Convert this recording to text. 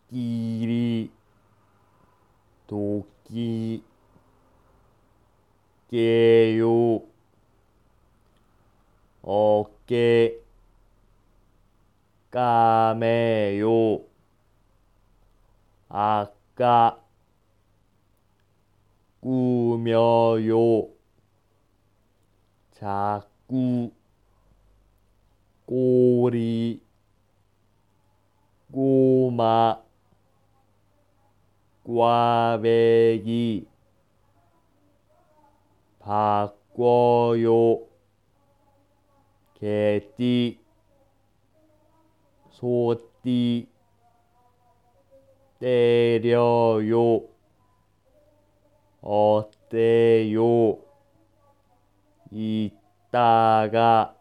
끼리 도끼 깨요 어깨 까매요 아까 꾸며요 자꾸 꼬리 꼬마 꽈배기 바꿔요 개띠 소띠 때려요 어때요 이따가